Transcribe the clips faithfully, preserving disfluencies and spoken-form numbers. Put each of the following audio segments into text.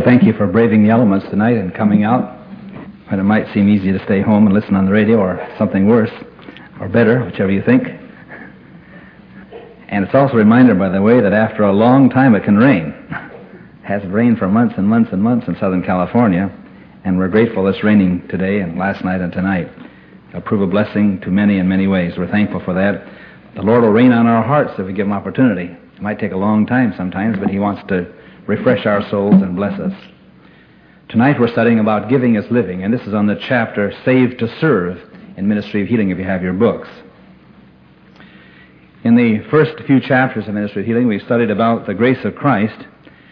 thank you for braving the elements tonight and coming out when it might seem easy to stay home and listen on the radio, or something worse, or better, whichever you think. And it's also a reminder, by the way, that after a long time it can rain. It hasn't rained for months and months and months in Southern California, and we're grateful it's raining today and last night and tonight. It'll prove a blessing to many in many ways. We're thankful for that. The Lord will rain on our hearts if we give Him opportunity. It might take a long time sometimes, but He wants to refresh our souls and bless us. Tonight we're studying about giving as living, and this is on the chapter Saved to Serve in Ministry of Healing, if you have your books. In the first few chapters of Ministry of Healing, we studied about the grace of Christ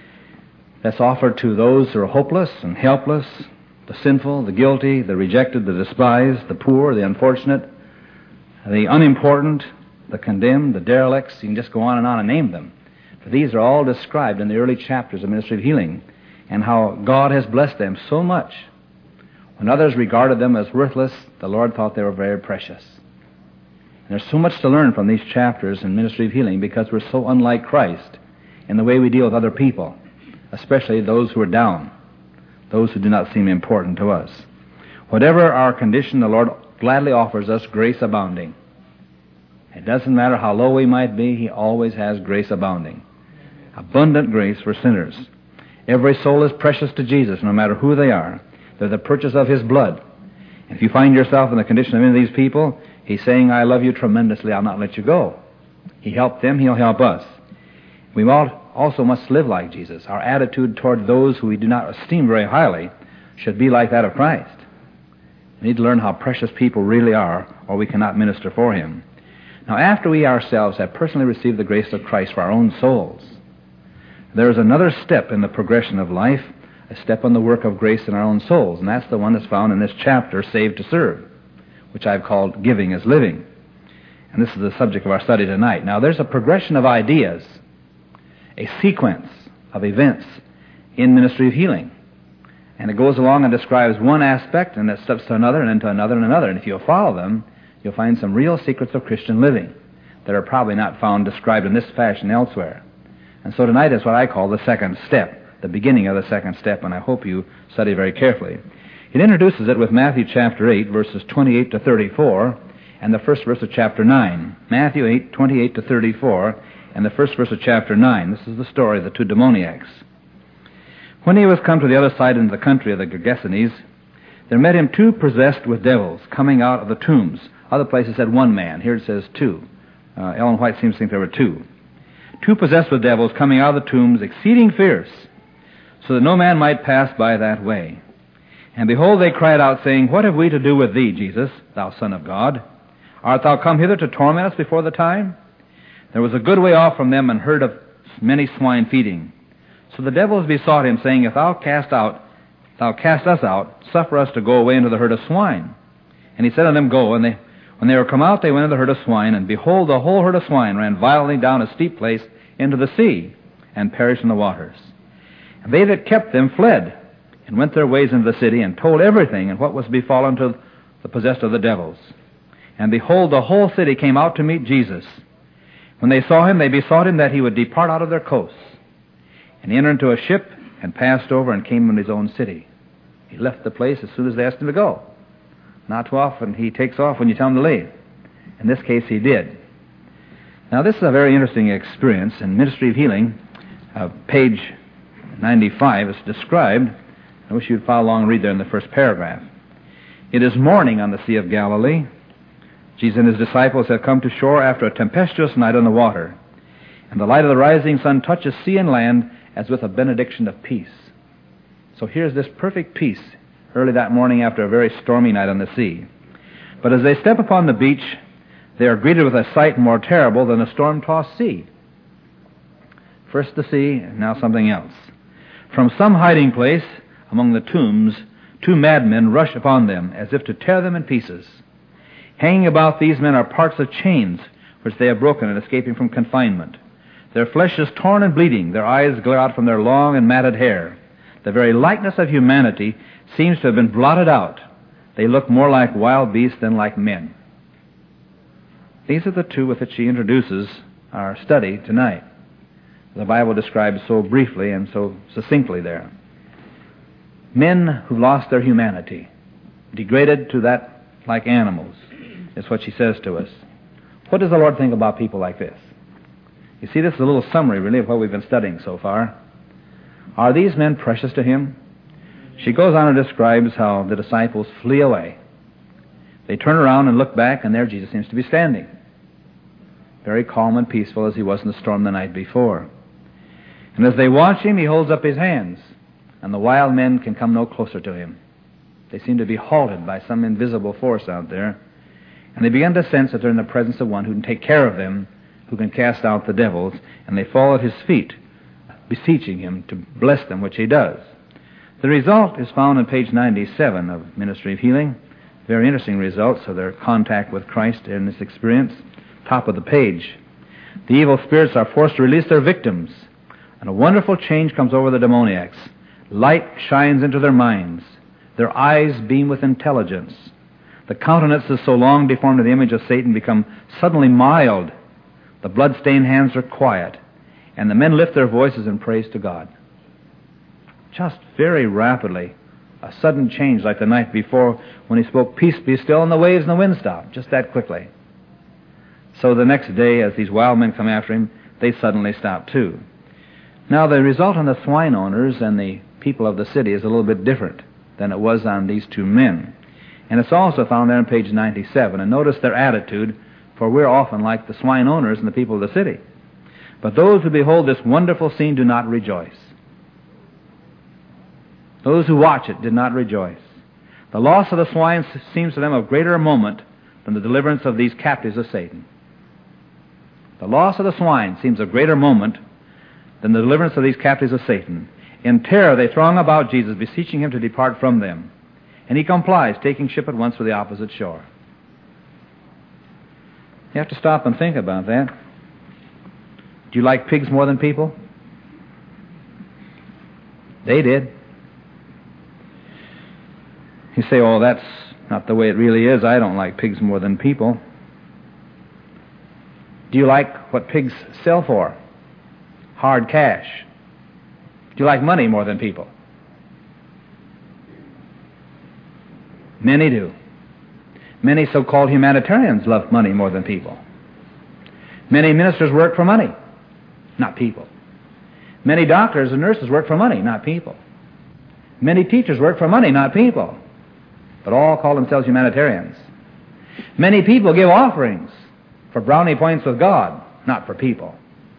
that's offered to those who are hopeless and helpless, the sinful, the guilty, the rejected, the despised, the poor, the unfortunate, the unimportant, the condemned, the derelicts. You can just go on and on and name them. For these are all described in the early chapters of Ministry of Healing, and how God has blessed them so much. When others regarded them as worthless, the Lord thought they were very precious. And there's so much to learn from these chapters in Ministry of Healing, because we're so unlike Christ in the way we deal with other people, especially those who are down, those who do not seem important to us. Whatever our condition, the Lord gladly offers us grace abounding. It doesn't matter how low we might be, He always has grace abounding. Abundant grace for sinners. Every soul is precious to Jesus, no matter who they are. They're the purchase of His blood. And if you find yourself in the condition of any of these people, He's saying, I love you tremendously, I'll not let you go. He helped them, He'll help us. We also must live like Jesus. Our attitude toward those who we do not esteem very highly should be like that of Christ. We need to learn how precious people really are, or we cannot minister for Him. Now, after we ourselves have personally received the grace of Christ for our own souls, there is another step in the progression of life, a step on the work of grace in our own souls, and that's the one that's found in this chapter, Saved to Serve, which I've called Giving as Living. And this is the subject of our study tonight. Now, there's a progression of ideas, a sequence of events in Ministry of Healing. And it goes along and describes one aspect, and it steps to another, and into another, and another. And if you'll follow them, you'll find some real secrets of Christian living that are probably not found described in this fashion elsewhere. And so tonight is what I call the second step, the beginning of the second step, and I hope you study very carefully. It introduces it with Matthew chapter eight, verses twenty-eight to thirty-four, and the first verse of chapter nine. Matthew eight, twenty-eight to thirty-four, and the first verse of chapter nine. This is the story of the two demoniacs. When he was come to the other side into the country of the Gergesenes, there met him two possessed with devils, coming out of the tombs. Other places said one man. Here it says two. Uh, Ellen White seems to think there were two. Two possessed with devils, coming out of the tombs, exceeding fierce, so that no man might pass by that way. And behold, they cried out, saying, What have we to do with thee, Jesus, thou Son of God? Art thou come hither to torment us before the time? There was a good way off from them, and herd of many swine feeding. So the devils besought him, saying, If thou cast out, thou cast us out, suffer us to go away into the herd of swine. And he said unto them, Go. And they, when they were come out, they went into the herd of swine, and behold, the whole herd of swine ran violently down a steep place into the sea, and perished in the waters. And they that kept them fled, and went their ways into the city, and told everything, and what was befallen to the possessed of the devils. And behold, the whole city came out to meet Jesus. When they saw him, they besought him that he would depart out of their coasts. And he entered into a ship, and passed over, and came into his own city. He left the place as soon as they asked him to go. Not too often he takes off when you tell him to leave. In this case, he did. Now, this is a very interesting experience. In Ministry of Healing, uh, page ninety-five, it's described. I wish you'd follow along and read there in the first paragraph. It is morning on the Sea of Galilee. Jesus and his disciples have come to shore after a tempestuous night on the water. And the light of the rising sun touches sea and land as with a benediction of peace. So here's this perfect peace early that morning after a very stormy night on the sea. But as they step upon the beach, they are greeted with a sight more terrible than a storm-tossed sea. First the sea, and now something else. From some hiding place among the tombs, two madmen rush upon them as if to tear them in pieces. Hanging about these men are parts of chains which they have broken in escaping from confinement. Their flesh is torn and bleeding. Their eyes glare out from their long and matted hair. The very likeness of humanity seems to have been blotted out. They look more like wild beasts than like men. These are the two with which she introduces our study tonight. The Bible describes so briefly and so succinctly there. Men who've lost their humanity, degraded to that like animals, is what she says to us. What does the Lord think about people like this? You see, this is a little summary, really, of what we've been studying so far. Are these men precious to Him? She goes on and describes how the disciples flee away. They turn around and look back, and there Jesus seems to be standing, very calm and peaceful as He was in the storm the night before. And as they watch Him, He holds up His hands, and the wild men can come no closer to Him. They seem to be halted by some invisible force out there, and they begin to sense that they're in the presence of one who can take care of them, who can cast out the devils, and they fall at His feet, beseeching Him to bless them, which He does. The result is found on page ninety-seven of Ministry of Healing. Very interesting results of their contact with Christ in this experience. Top of the page. The evil spirits are forced to release their victims, and a wonderful change comes over the demoniacs. Light shines into their minds. Their eyes beam with intelligence. The countenances so long deformed to the image of Satan become suddenly mild. The blood-stained hands are quiet, and the men lift their voices in praise to God. Just very rapidly, a sudden change like the night before when He spoke, "Peace be still," and the waves and the wind stopped, just that quickly. So the next day, as these wild men come after Him, they suddenly stop too. Now, the result on the swine owners and the people of the city is a little bit different than it was on these two men. And it's also found there on page ninety-seven. And notice their attitude, for we're often like the swine owners and the people of the city. But those who behold this wonderful scene do not rejoice. Those who watch it did not rejoice. The loss of the swine seems to them of greater moment than the deliverance of these captives of Satan. The loss of the swine seems of greater moment than the deliverance of these captives of Satan. In terror they throng about Jesus, beseeching Him to depart from them. And He complies, taking ship at once for the opposite shore. You have to stop and think about that. Do you like pigs more than people? They did. You say, "Oh, that's not the way it really is. I don't like pigs more than people." Do you like what pigs sell for? Hard cash. Do you like money more than people? Many do. Many so-called humanitarians love money more than people. Many ministers work for money, not people. Many doctors and nurses work for money, not people. Many teachers work for money, not people. But all call themselves humanitarians. Many people give offerings for brownie points with God, not for people.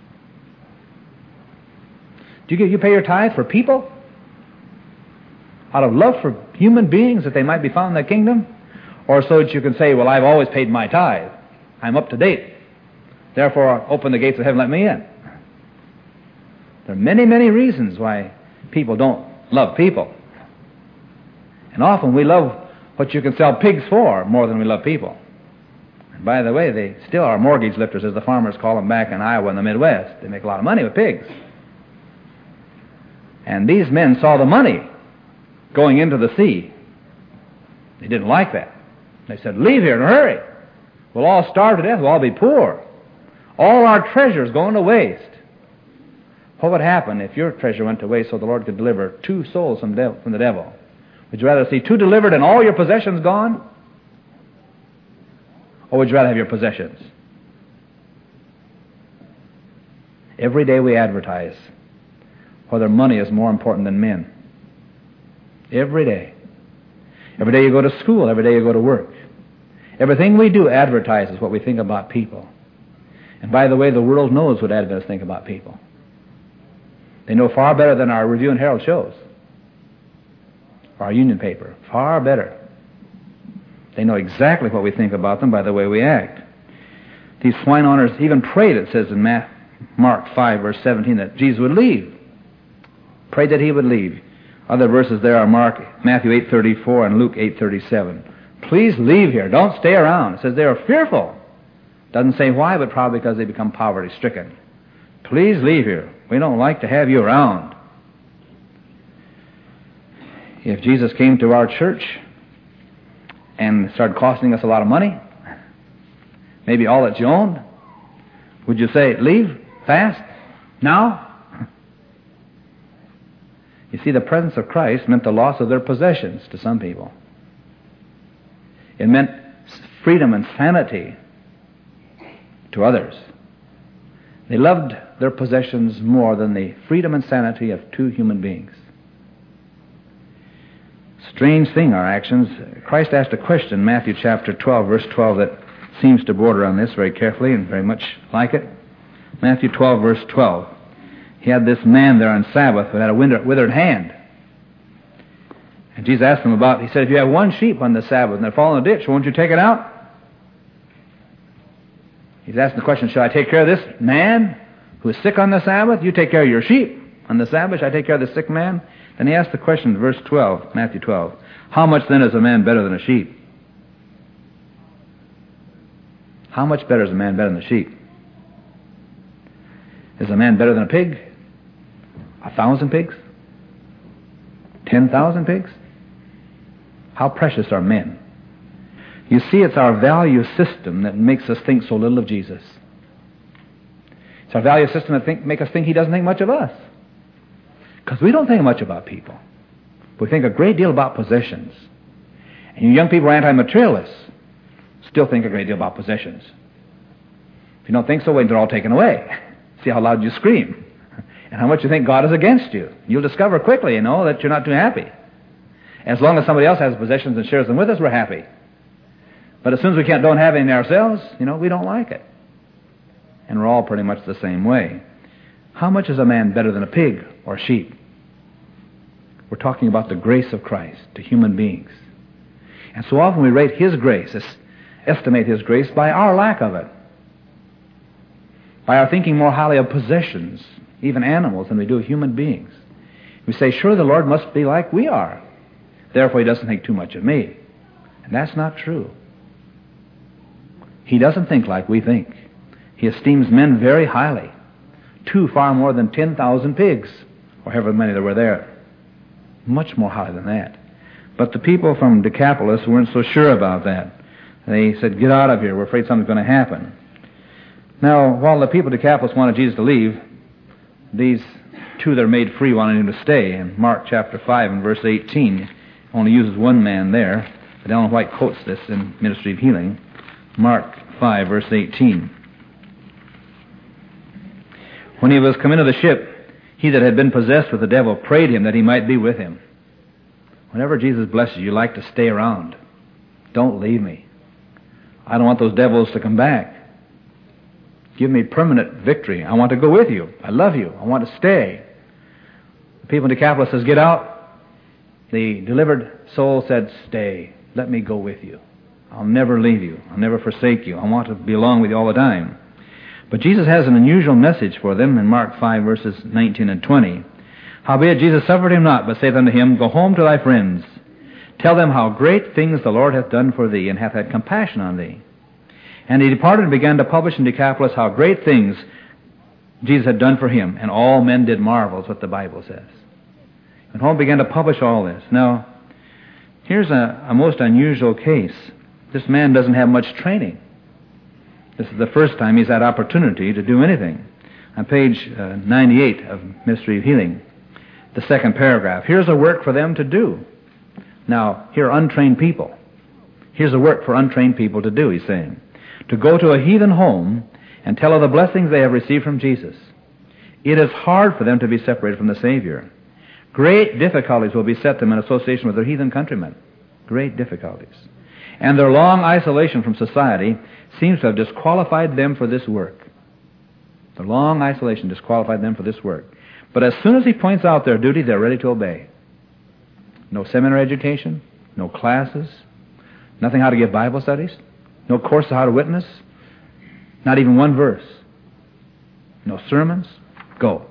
Do you, give, you pay your tithe for people? Out of love for human beings that they might be found in the kingdom? Or so that you can say, "Well, I've always paid my tithe. I'm up to date. Therefore, open the gates of heaven, let me in." There are many, many reasons why people don't love people. And often we love what you can sell pigs for more than we love people. And by the way, they still are mortgage lifters, as the farmers call them back in Iowa and the Midwest. They make a lot of money with pigs. And these men saw the money going into the sea. They didn't like that. They said, "Leave here in a hurry. We'll all starve to death. We'll all be poor. All our treasure's going to waste." What would happen if your treasure went to waste so the Lord could deliver two souls from, dev- from the devil? Would you rather see two delivered and all your possessions gone? Or would you rather have your possessions? Every day we advertise whether money is more important than men. Every day. Every day you go to school, every day you go to work. Everything we do advertises what we think about people. And by the way, the world knows what Adventists think about people. They know far better than our Review and Herald shows, or our Union paper. Far better. They know exactly what we think about them by the way we act. These swine owners even prayed, it says in Mark five, verse seventeen, that Jesus would leave. Prayed that He would leave. Other verses there are Mark, Matthew eight thirty-four and Luke eight thirty-seven. Please leave here. Don't stay around. It says they are fearful. Doesn't say why, but probably because they become poverty-stricken. Please leave here. We don't like to have you around. If Jesus came to our church and started costing us a lot of money, maybe all that you owned, would you say, "Leave, fast, now"? You see, the presence of Christ meant the loss of their possessions to some people. It meant freedom and sanity to others. They loved their possessions more than the freedom and sanity of two human beings. Strange thing, our actions. Christ asked a question in Matthew chapter twelve, verse twelve, that seems to border on this very carefully and very much like it. Matthew twelve, verse twelve. He had this man there on Sabbath who had a withered hand. And Jesus asked him about, he said, if you have one sheep on the Sabbath and they fall in a ditch, won't you take it out? He's asking the question, should I take care of this man who is sick on the Sabbath? You take care of your sheep on the Sabbath. Should I take care of the sick man? Then he asked the question in verse twelve, Matthew twelve. How much then is a man better than a sheep? How much better is a man better than a sheep? Is a man better than a pig? A thousand pigs? Ten thousand pigs? How precious are men? You see, it's our value system that makes us think so little of Jesus. It's our value system that think, make us think He doesn't think much of us. Because we don't think much about people. We think a great deal about possessions. And you young people are anti-materialists. Still think a great deal about possessions. If you don't think so, wait until they're all taken away. See how loud you scream. And how much you think God is against you. You'll discover quickly, you know, that you're not too happy. As long as somebody else has possessions and shares them with us, we're happy. But as soon as we can't, don't have any ourselves, you know, we don't like it. And we're all pretty much the same way. How much is a man better than a pig or a sheep? We're talking about the grace of Christ to human beings. And so often we rate His grace, estimate His grace by our lack of it. By our thinking more highly of possessions, even animals, than we do of human beings. We say, sure, the Lord must be like we are. Therefore, He doesn't think too much of me. And that's not true. He doesn't think like we think. He esteems men very highly. Two far more than ten thousand pigs, or however many there were there. Much more highly than that. But the people from Decapolis weren't so sure about that. They said, get out of here. We're afraid something's going to happen. Now, while the people of Decapolis wanted Jesus to leave, these two that are made free wanted Him to stay. In Mark chapter five and verse eighteen, only uses one man there. But Ellen White quotes this in Ministry of Healing. Mark five, verse eighteen. When he was come into the ship, he that had been possessed with the devil prayed Him that he might be with him. Whenever Jesus blesses you, you like to stay around. Don't leave me. I don't want those devils to come back. Give me permanent victory. I want to go with you. I love you. I want to stay. The people in Decapolis says, get out. The delivered soul said, stay. Let me go with you. I'll never leave you. I'll never forsake you. I want to be along with you all the time. But Jesus has an unusual message for them in Mark five, verses nineteen and twenty. Howbeit Jesus suffered him not, but saith unto him, go home to thy friends. Tell them how great things the Lord hath done for thee, and hath had compassion on thee. And he departed and began to publish in Decapolis how great things Jesus had done for him. And all men did marvel, is what the Bible says. And home began to publish all this. Now, here's a, a most unusual case. This man doesn't have much training. This is the first time he's had opportunity to do anything. On page uh, ninety-eight of Ministry of Healing, the second paragraph. Here's a work for them to do. Now, here are untrained people. Here's a work for untrained people to do, he's saying. To go to a heathen home and tell of the blessings they have received from Jesus. It is hard for them to be separated from the Savior. Great difficulties will beset them in association with their heathen countrymen. Great difficulties. And their long isolation from society seems to have disqualified them for this work. The long isolation disqualified them for this work. But as soon as he points out their duty, they're ready to obey. No seminary education, no classes, nothing how to give Bible studies, no course on how to witness, not even one verse, no sermons. Go.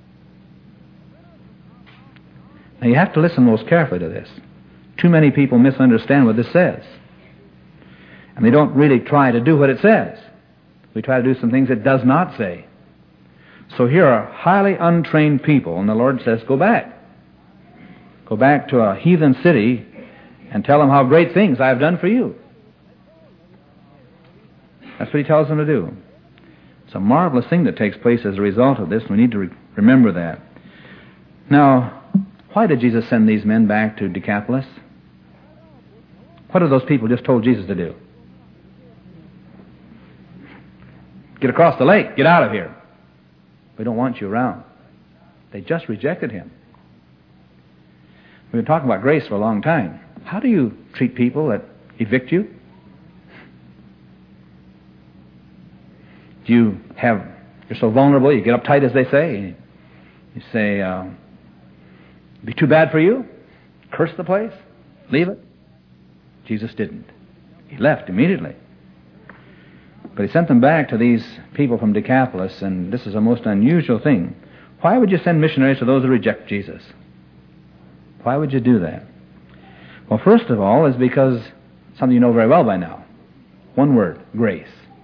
Now you have to listen most carefully to this. Too many people misunderstand what this says. And they don't really try to do what it says. We try to do some things it does not say. So here are highly untrained people, and the Lord says, go back. Go back to a heathen city and tell them how great things I have done for you. That's what He tells them to do. It's a marvelous thing that takes place as a result of this. We need to re- remember that. Now, Why did Jesus send these men back to Decapolis? What have those people just told Jesus to do? Get across the lake. Get out of here. We don't want you around. They just rejected him. We've been talking about grace for a long time. How do you treat people that evict you? Do you have, you're so vulnerable, you get uptight, as they say. You say, uh, it'd be too bad for you. Curse the place. Leave it. Jesus didn't. He left immediately. But he sent them back to these people from Decapolis, and this is a most unusual thing. Why would you send missionaries to those who reject Jesus? Why would you do that? Well, first of all, is because something you know very well by now. One word, grace.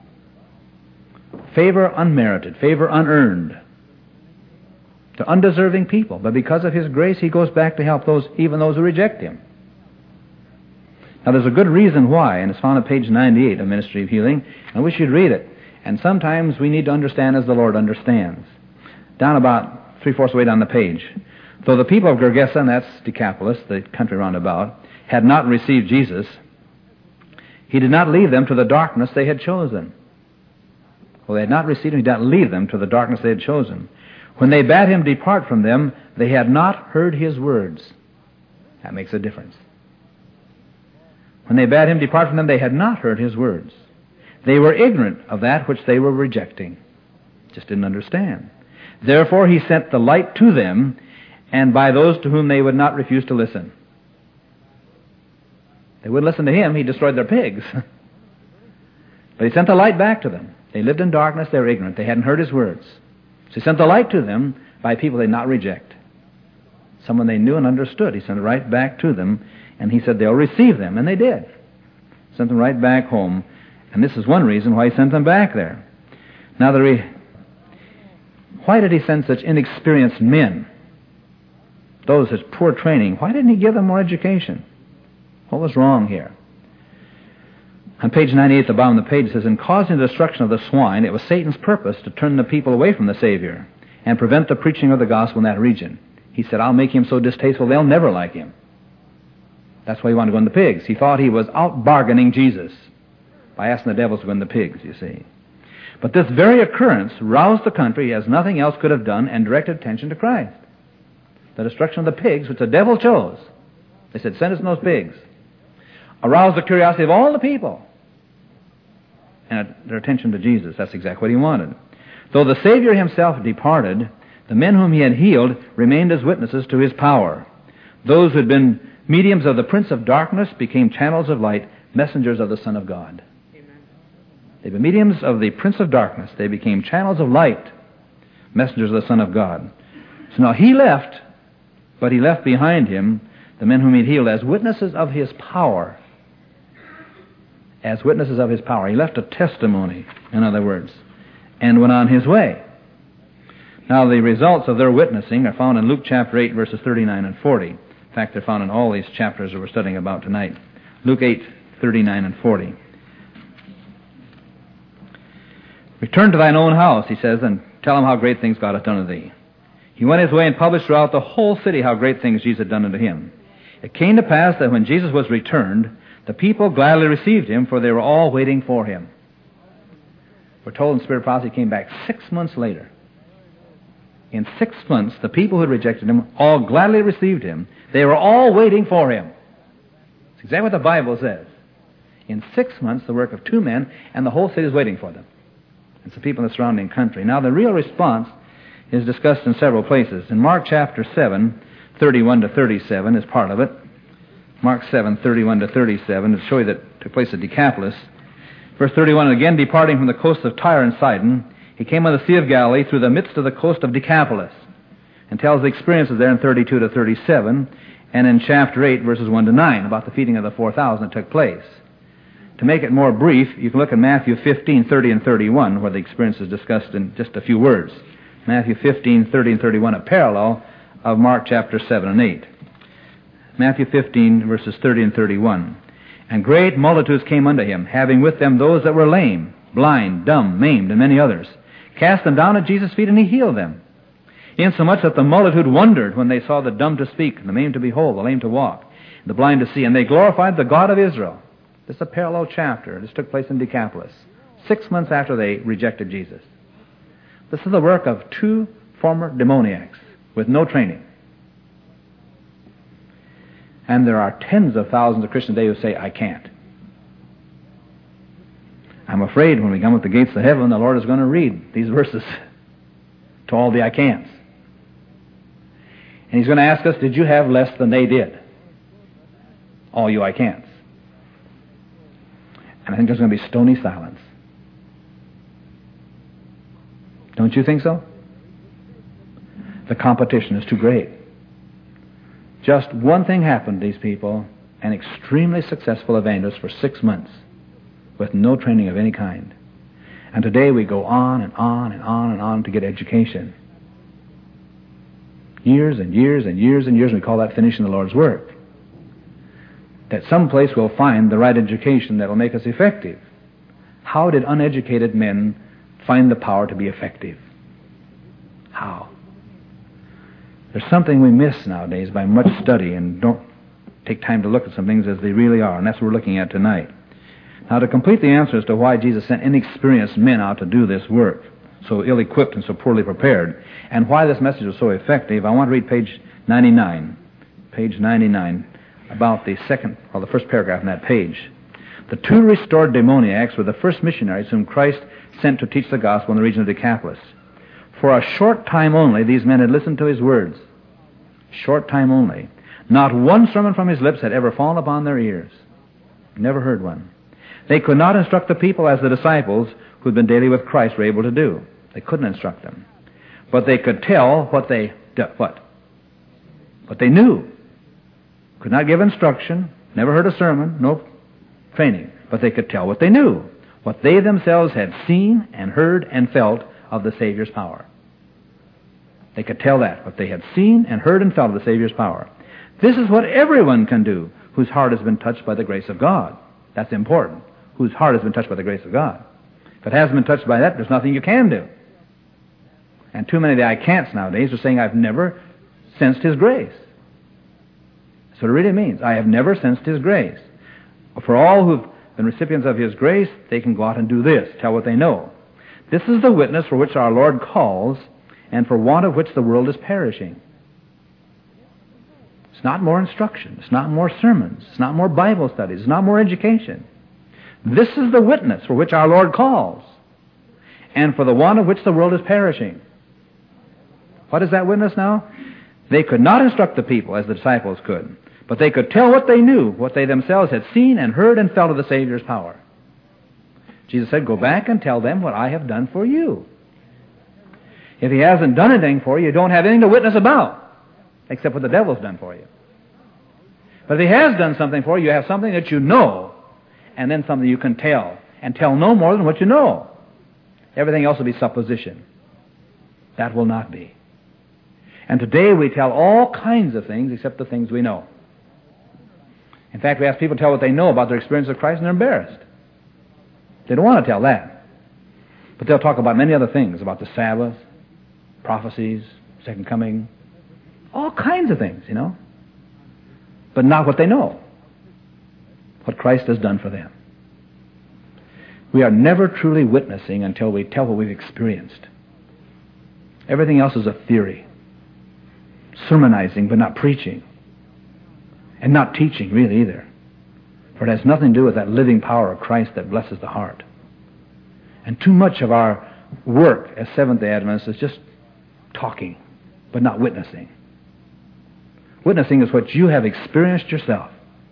Favor unmerited, favor unearned. To undeserving people. But because of his grace, he goes back to help those, even those who reject him. Now, there's a good reason why, and it's found on page ninety-eight of Ministry of Healing. I wish you'd read it. And sometimes we need to understand as the Lord understands. Down about three-fourths way down the page. Though the people of Gergesa, and that's Decapolis, the country round about, had not received Jesus, he did not leave them to the darkness they had chosen. Well, they had not received him, he did not leave them to the darkness they had chosen. When they bade him depart from them, they had not heard his words. That makes a difference. When they bade him depart from them, they had not heard his words. They were ignorant of that which they were rejecting. Just didn't understand. Therefore he sent the light to them, and by those to whom they would not refuse to listen. They wouldn't listen to him, he destroyed their pigs. But he sent the light back to them. They lived in darkness, they were ignorant, they hadn't heard his words. So he sent the light to them by people they did not reject. Someone they knew and understood. He sent it right back to them, and he said they'll receive them, and they did. Sent them right back home, and this is one reason why he sent them back there. Now, the re- why did he send such inexperienced men? Those with poor training. Why didn't he give them more education? What was wrong here? On page ninety-eight, at the bottom of the page, it says, in causing the destruction of the swine, it was Satan's purpose to turn the people away from the Savior and prevent the preaching of the gospel in that region. He said, I'll make him so distasteful they'll never like him. That's why he wanted to go in the pigs. He thought he was out-bargaining Jesus by asking the devils to go in the pigs, you see. But this very occurrence roused the country as nothing else could have done and directed attention to Christ. The destruction of the pigs, which the devil chose. They said, send us in those pigs. Aroused the curiosity of all the people and their attention to Jesus. That's exactly what he wanted. Though the Savior himself departed, the men whom he had healed remained as witnesses to his power. Those who had been mediums of the Prince of Darkness became channels of light, messengers of the Son of God. Amen. They were mediums of the Prince of Darkness. They became channels of light, messengers of the Son of God. So now he left, but he left behind him the men whom he had healed as witnesses of his power. As witnesses of his power. He left a testimony, in other words, and went on his way. Now, the results of their witnessing are found in Luke chapter eight, verses thirty-nine and forty. In fact, they're found in all these chapters that we're studying about tonight. Luke eight, thirty-nine and forty. Return to thine own house, he says, and tell him how great things God hath done unto thee. He went his way and published throughout the whole city how great things Jesus had done unto him. It came to pass that when Jesus was returned, the people gladly received him, for they were all waiting for him. We're told in Spirit of Prophecy he came back six months later. In six months, the people who had rejected him all gladly received him. They were all waiting for him. That's exactly what the Bible says. In six months, the work of two men, and the whole city is waiting for them. It's the people in the surrounding country. Now, the real response is discussed in several places. In Mark chapter seven, thirty-one to thirty-seven is part of it. Mark seven, thirty-one to thirty-seven, to show you that took place at Decapolis. Verse thirty-one, and again departing from the coast of Tyre and Sidon, he came on the Sea of Galilee through the midst of the coast of Decapolis, and tells the experiences there in thirty-two to thirty-seven, and in chapter eight, verses one to nine, about the feeding of the four thousand that took place. To make it more brief, you can look at Matthew fifteen, thirty and thirty-one, where the experience is discussed in just a few words. Matthew fifteen, thirty and thirty-one, a parallel of Mark chapter seven and eight. Matthew fifteen, verses thirty and thirty-one. And great multitudes came unto him, having with them those that were lame, blind, dumb, maimed, and many others. Cast them down at Jesus' feet, and he healed them. insomuch that the multitude wondered when they saw the dumb to speak, and the maimed to behold, the lame to walk, the blind to see, and they glorified the God of Israel. This is a parallel chapter. This took place in Decapolis, six months after they rejected Jesus. This is the work of two former demoniacs with no training. And there are tens of thousands of Christians today who say, I can't. I'm afraid when we come at the gates of heaven, the Lord is going to read these verses to all the I can'ts. And He's going to ask us, did you have less than they did? All you I can'ts. And I think there's going to be stony silence. Don't you think so? The competition is too great. Just one thing happened to these people, an extremely successful evangelist for six months with no training of any kind. And today we go on and on and on and on to get education. Years and years and years and years, and we call that finishing the Lord's work. That someplace we'll find the right education that will make us effective. How did uneducated men find the power to be effective? How? There's something we miss nowadays by much study and don't take time to look at some things as they really are, and that's what we're looking at tonight. Now, to complete the answer as to why Jesus sent inexperienced men out to do this work, so ill-equipped and so poorly prepared, and why this message was so effective, I want to read page ninety-nine. Page ninety-nine, about the second, or the first paragraph in that page. The two restored demoniacs were the first missionaries whom Christ sent to teach the gospel in the region of Decapolis. For a short time only, these men had listened to His words. Short time only. Not one sermon from His lips had ever fallen upon their ears. Never heard one. They could not instruct the people as the disciples who had been daily with Christ were able to do. They couldn't instruct them. But they could tell what they, what? What they knew. Could not give instruction, never heard a sermon, no training. But they could tell what they knew. What they themselves had seen and heard and felt of the Savior's power. They could tell that, what they had seen and heard and felt of the Savior's power. This is what everyone can do whose heart has been touched by the grace of God. That's important. Whose heart has been touched by the grace of God. If it hasn't been touched by that, there's nothing you can do. And too many of the I can'ts nowadays are saying, I've never sensed His grace. That's what it really means. I have never sensed His grace. For all who've been recipients of His grace, they can go out and do this, tell what they know. This is the witness for which our Lord calls, and for want of which the world is perishing. It's not more instruction. It's not more sermons. It's not more Bible studies. It's not more education. This is the witness for which our Lord calls, and for the want of which the world is perishing. What is that witness now? They could not instruct the people as the disciples could, but they could tell what they knew, what they themselves had seen and heard and felt of the Savior's power. Jesus said, go back and tell them what I have done for you. If He hasn't done anything for you, you don't have anything to witness about, except what the devil's done for you. But if He has done something for you, you have something that you know, and then something you can tell, and tell no more than what you know. Everything else will be supposition. That will not be. And today we tell all kinds of things except the things we know. In fact, we ask people to tell what they know about their experience of Christ, and they're embarrassed. They don't want to tell that. But they'll talk about many other things, about the Sabbath, prophecies, second coming, all kinds of things, you know. But not what they know, what Christ has done for them. We are never truly witnessing until we tell what we've experienced. Everything else is a theory. Sermonizing, but not preaching. And not teaching, really, either. For it has nothing to do with that living power of Christ that blesses the heart. And too much of our work as Seventh-day Adventists is just talking, but not witnessing. Witnessing is what you have experienced yourself.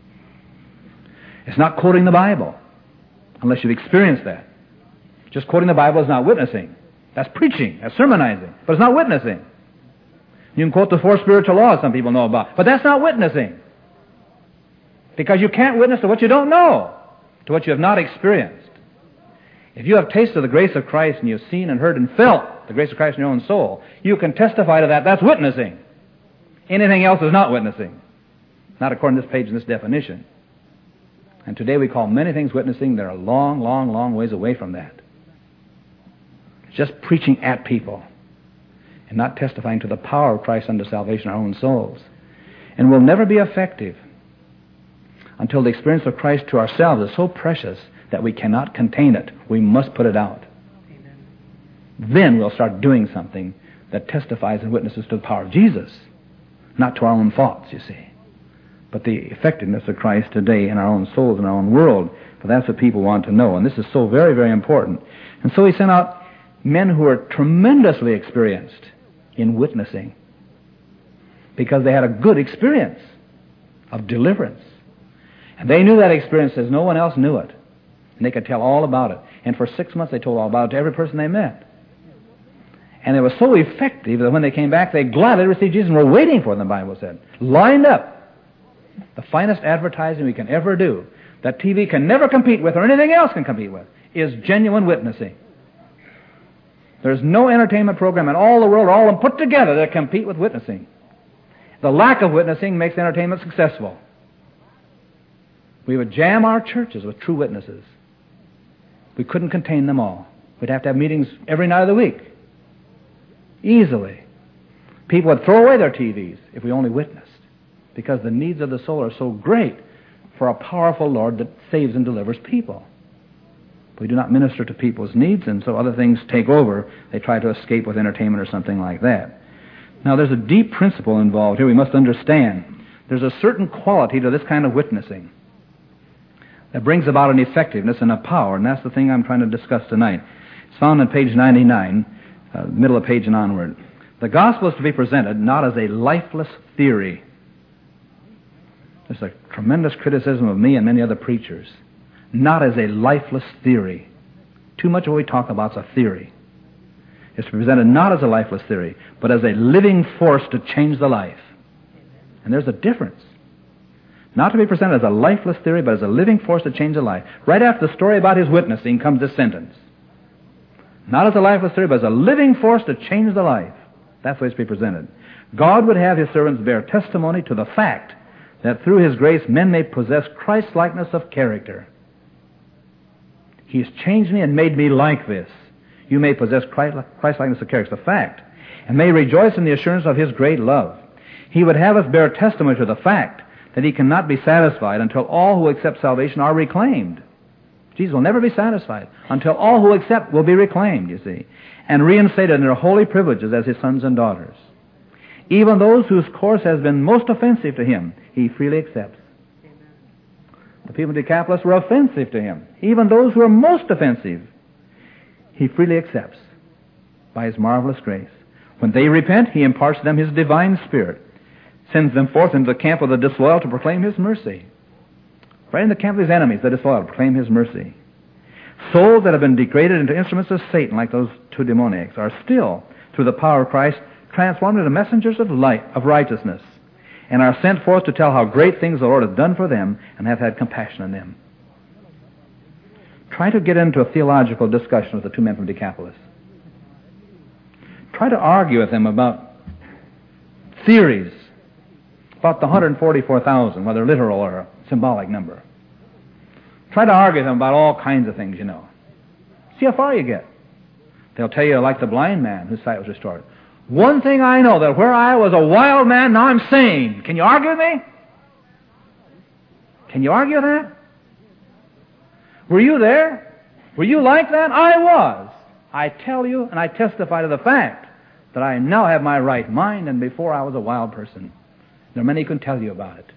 It's not quoting the Bible, unless you've experienced that. Just quoting the Bible is not witnessing. That's preaching, that's sermonizing, but it's not witnessing. You can quote the four spiritual laws some people know about, but that's not witnessing. Because you can't witness to what you don't know, to what you have not experienced. If you have tasted the grace of Christ and you've seen and heard and felt the grace of Christ in your own soul, you can testify to that. That's witnessing. Anything else is not witnessing. Not according to this page and this definition. And today we call many things witnessing. They're a long, long, long ways away from that. It's just preaching at people and not testifying to the power of Christ unto salvation of our own souls. And will never be effective until the experience of Christ to ourselves is so precious that we cannot contain it. We must put it out. Amen. Then we'll start doing something that testifies and witnesses to the power of Jesus, not to our own thoughts, you see, but the effectiveness of Christ today in our own souls and our own world. For that's what people want to know, and this is so very, very important. And so he sent out men who were tremendously experienced in witnessing because they had a good experience of deliverance. And they knew that experience as no one else knew it. And they could tell all about it. And for six months they told all about it to every person they met. And it was so effective that when they came back, they gladly received Jesus and were waiting for them, the Bible said. Lined up. The finest advertising we can ever do, that T V can never compete with or anything else can compete with, is genuine witnessing. There's no entertainment program in all the world, all of them put together, that compete with witnessing. The lack of witnessing makes entertainment successful. We would jam our churches with true witnesses. We couldn't contain them all. We'd have to have meetings every night of the week. Easily. People would throw away their T Vs if we only witnessed, because the needs of the soul are so great for a powerful Lord that saves and delivers people. We do not minister to people's needs, and so other things take over. They try to escape with entertainment or something like that. Now, there's a deep principle involved here we must understand. There's a certain quality to this kind of witnessing that brings about an effectiveness and a power, and that's the thing I'm trying to discuss tonight. It's found on page ninety-nine, uh, middle of page and onward. The gospel is to be presented not as a lifeless theory. There's a tremendous criticism of me and many other preachers. Not as a lifeless theory. Too much of what we talk about is a theory. It's presented not as a lifeless theory, but as a living force to change the life. And there's a difference. Not to be presented as a lifeless theory, but as a living force to change the life. Right after the story about his witnessing comes this sentence. Not as a lifeless theory, but as a living force to change the life. That's the way it's to be presented. God would have his servants bear testimony to the fact that through his grace men may possess Christ-likeness of character. He has changed me and made me like this. You may possess Christ-likeness of character. It's a fact. And may rejoice in the assurance of his great love. He would have us bear testimony to the fact that he cannot be satisfied until all who accept salvation are reclaimed. Jesus will never be satisfied until all who accept will be reclaimed, you see, and reinstated in their holy privileges as his sons and daughters. Even those whose course has been most offensive to him, he freely accepts. The people of Decapolis were offensive to him. Even those who are most offensive, he freely accepts by his marvelous grace. When they repent, he imparts to them his divine spirit, sends them forth into the camp of the disloyal to proclaim his mercy. Right in the camp of his enemies, the disloyal, to proclaim his mercy. Souls that have been degraded into instruments of Satan, like those two demoniacs, are still, through the power of Christ, transformed into messengers of light, of righteousness, and are sent forth to tell how great things the Lord has done for them and have had compassion on them. Try to get into a theological discussion with the two men from Decapolis. Try to argue with them about theories, about the one hundred forty-four thousand, whether literal or a symbolic number. Try to argue with them about all kinds of things, you know. See how far you get. They'll tell you, like the blind man whose sight was restored. One thing I know, that where I was a wild man, now I'm sane. Can you argue with me? Can you argue that? Were you there? Were you like that? I was. I tell you, and I testify to the fact that I now have my right mind, and before I was a wild person. There are many who can tell you about it.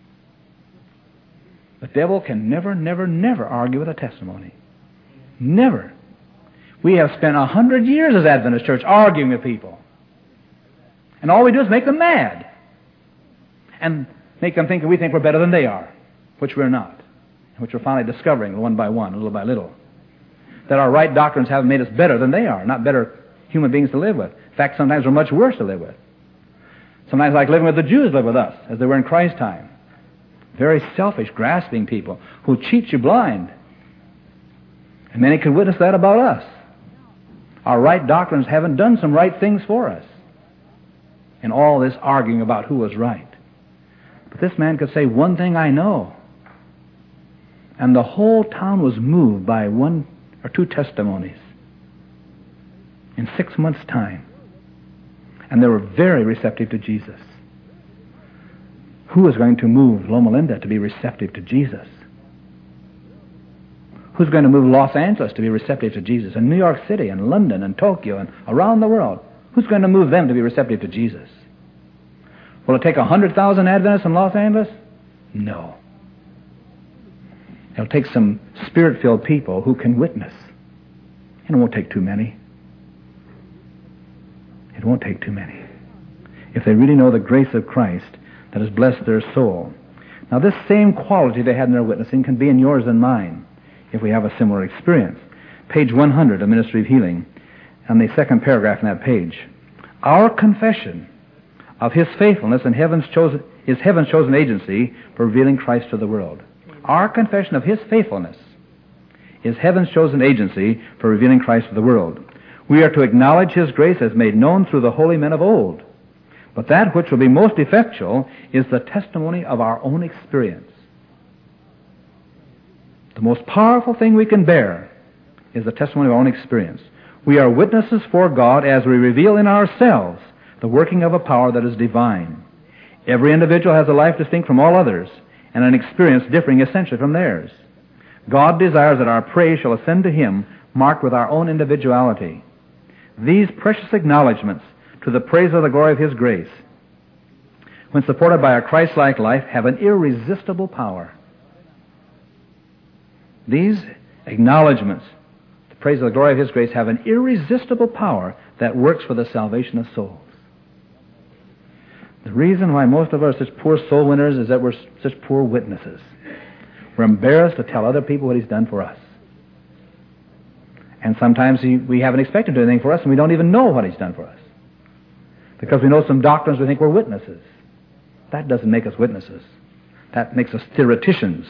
The devil can never, never, never argue with a testimony. Never. We have spent a hundred years as Adventist Church arguing with people. And all we do is make them mad. And make them think that we think we're better than they are, which we're not. Which we're finally discovering one by one, little by little. That our right doctrines haven't made us better than they are, not better human beings to live with. In fact, sometimes we're much worse to live with. Sometimes like living with the Jews live with us, as they were in Christ's time. Very selfish, grasping people who cheat you blind. And many can witness that about us. Our right doctrines haven't done some right things for us. In all this arguing about who was right. But this man could say, one thing I know. And the whole town was moved by one or two testimonies in six months' time. And they were very receptive to Jesus. Who is going to move Loma Linda to be receptive to Jesus? Who's going to move Los Angeles to be receptive to Jesus? And New York City and London and Tokyo and around the world? Who's going to move them to be receptive to Jesus? Will it take one hundred thousand Adventists in Los Angeles? No. It'll take some Spirit-filled people who can witness. And it won't take too many. It won't take too many. If they really know the grace of Christ that has blessed their soul. Now, this same quality they had in their witnessing can be in yours and mine if we have a similar experience. Page one hundred of Ministry of Healing, on the second paragraph in that page. Our confession of His faithfulness and heaven's chosen, is heaven's chosen agency for revealing Christ to the world. Our confession of His faithfulness is heaven's chosen agency for revealing Christ to the world. We are to acknowledge His grace as made known through the holy men of old. But that which will be most effectual is the testimony of our own experience. The most powerful thing we can bear is the testimony of our own experience. We are witnesses for God as we reveal in ourselves the working of a power that is divine. Every individual has a life distinct from all others and an experience differing essentially from theirs. God desires that our praise shall ascend to Him, marked with our own individuality. These precious acknowledgments to the praise of the glory of His grace, when supported by a Christ-like life, have an irresistible power. These acknowledgments, the praise of the glory of His grace, have an irresistible power that works for the salvation of souls. The reason why most of us are such poor soul winners is that we're such poor witnesses. We're embarrassed to tell other people what He's done for us. And sometimes he, we haven't expected to do anything for us, and we don't even know what He's done for us. Because we know some doctrines, we think we're witnesses. That doesn't make us witnesses. That makes us theoreticians.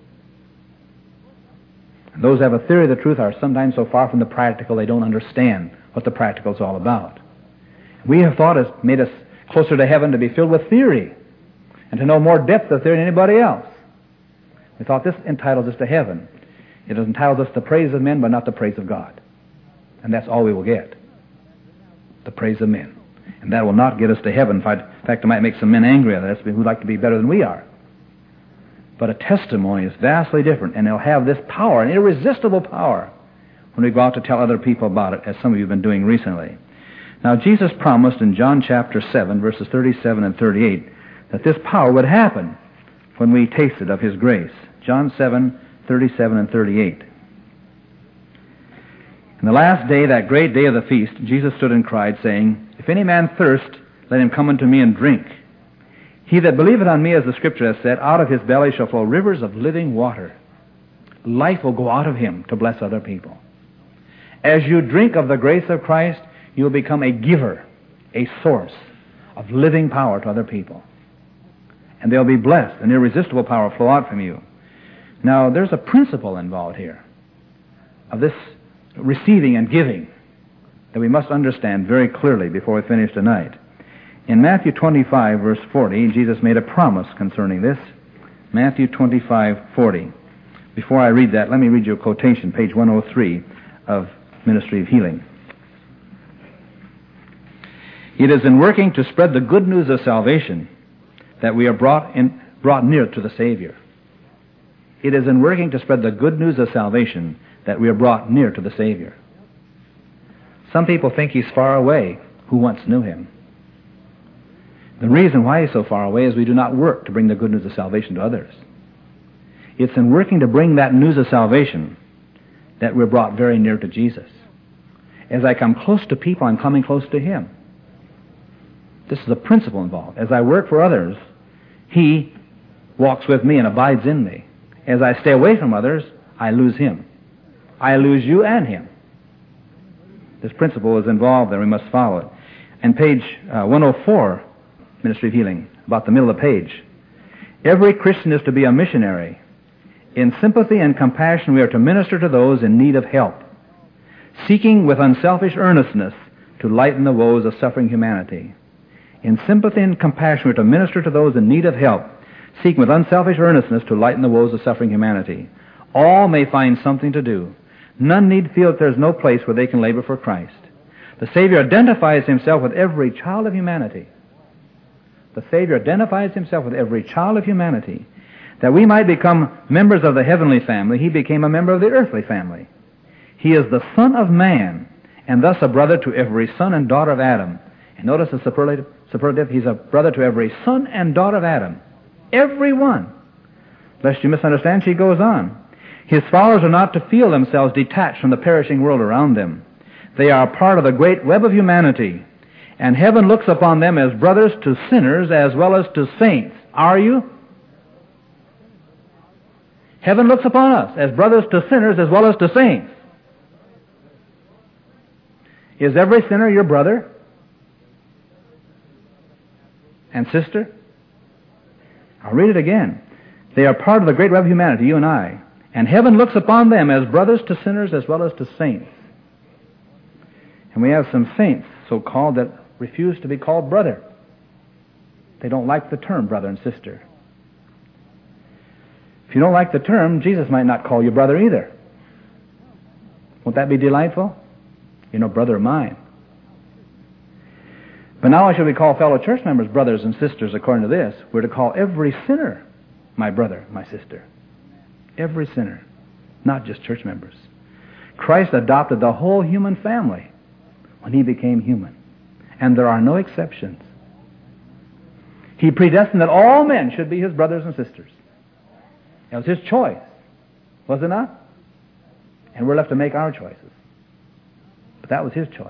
And those who have a theory of the truth are sometimes so far from the practical they don't understand what the practical is all about. We have thought it's made us closer to heaven to be filled with theory and to know more depth of theory than anybody else. We thought this entitles us to heaven. It entitles us to praise of men, but not the praise of God. And that's all we will get. The praise of men. And that will not get us to heaven. In fact, it might make some men angry at us who like to be better than we are. But a testimony is vastly different, and it'll have this power, an irresistible power, when we go out to tell other people about it, as some of you have been doing recently. Now, Jesus promised in John chapter seven, verses thirty-seven and thirty-eight, that this power would happen when we tasted of His grace. John seven, thirty-seven and thirty-eight. In the last day, that great day of the feast, Jesus stood and cried, saying, If any man thirst, let him come unto me and drink. He that believeth on me, as the Scripture hath said, out of his belly shall flow rivers of living water. Life will go out of him to bless other people. As you drink of the grace of Christ, you will become a giver, a source of living power to other people. And they'll be blessed. An irresistible power will flow out from you. Now, there's a principle involved here of this receiving and giving that we must understand very clearly before we finish tonight. In Matthew twenty-five, verse forty, Jesus made a promise concerning this. Matthew twenty-five, forty. Before I read that, let me read you a quotation, page one oh three of Ministry of Healing. It is in working to spread the good news of salvation that we are brought in, brought near to the Savior. It is in working to spread the good news of salvation that we are brought near to the Savior. Some people think He's far away who once knew Him. The reason why He's so far away is we do not work to bring the good news of salvation to others. It's in working to bring that news of salvation that we're brought very near to Jesus. As I come close to people, I'm coming close to Him. This is a principle involved. As I work for others, He walks with me and abides in me. As I stay away from others, I lose Him. I lose you and Him. This principle is involved there. We must follow it. And page uh, one oh four, Ministry of Healing, about the middle of the page. Every Christian is to be a missionary. In sympathy and compassion, we are to minister to those in need of help, seeking with unselfish earnestness to lighten the woes of suffering humanity. In sympathy and compassion, we are to minister to those in need of help, seeking with unselfish earnestness to lighten the woes of suffering humanity. All may find something to do. None need feel that there is no place where they can labor for Christ. The Savior identifies himself with every child of humanity. The Savior identifies himself with every child of humanity. That we might become members of the heavenly family, he became a member of the earthly family. He is the Son of Man, and thus a brother to every son and daughter of Adam. And notice the superlative, superlative, he's a brother to every son and daughter of Adam. Every one. Lest you misunderstand, she goes on. His followers are not to feel themselves detached from the perishing world around them. They are part of the great web of humanity, and heaven looks upon them as brothers to sinners as well as to saints. Are you? Heaven looks upon us as brothers to sinners as well as to saints. Is every sinner your brother and sister? I'll read it again. They are part of the great web of humanity, you and I. And heaven looks upon them as brothers to sinners as well as to saints. And we have some saints, so-called, that refuse to be called brother. They don't like the term brother and sister. If you don't like the term, Jesus might not call you brother either. Won't that be delightful? You're no brother of mine. But now should we call fellow church members brothers and sisters according to this? We're to call every sinner my brother, my sister. Every sinner, not just church members. Christ adopted the whole human family when he became human. And there are no exceptions. He predestined that all men should be his brothers and sisters. It was his choice, was it not? And we're left to make our choices. But that was his choice.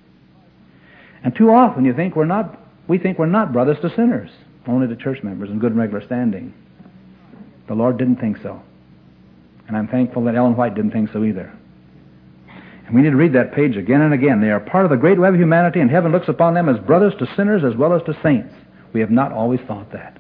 And too often you think we're not, we think we're not brothers to sinners, only to church members in good and regular standing. The Lord didn't think so. And I'm thankful that Ellen White didn't think so either. And we need to read that page again and again. They are part of the great web of humanity, and heaven looks upon them as brothers to sinners as well as to saints. We have not always thought that.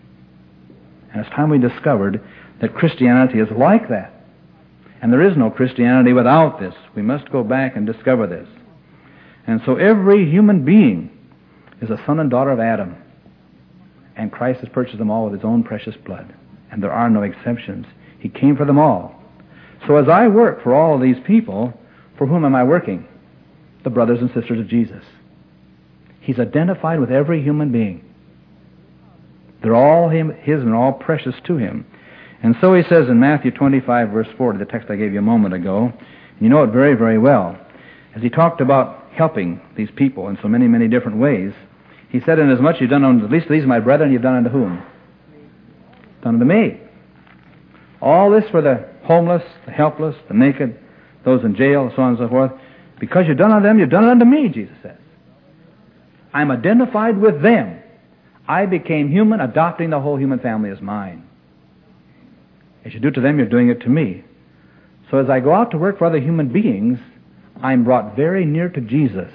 And it's time we discovered that Christianity is like that. And there is no Christianity without this. We must go back and discover this. And so every human being is a son and daughter of Adam. And Christ has purchased them all with his own precious blood. And there are no exceptions. He came for them all. So as I work for all of these people, for whom am I working? The brothers and sisters of Jesus. He's identified with every human being. They're all him, his and all precious to him. And so he says in Matthew twenty-five, verse forty, the text I gave you a moment ago, and you know it very, very well, as he talked about helping these people in so many, many different ways, he said, inasmuch you've done unto the least of these, my brethren, you've done unto whom? Done unto me. All this for the homeless, the helpless, the naked, those in jail, so on and so forth. Because you've done unto them, you've done it unto me, Jesus says. I'm identified with them. I became human, adopting the whole human family as mine. As you do to them, you're doing it to me. So as I go out to work for other human beings, I'm brought very near to Jesus.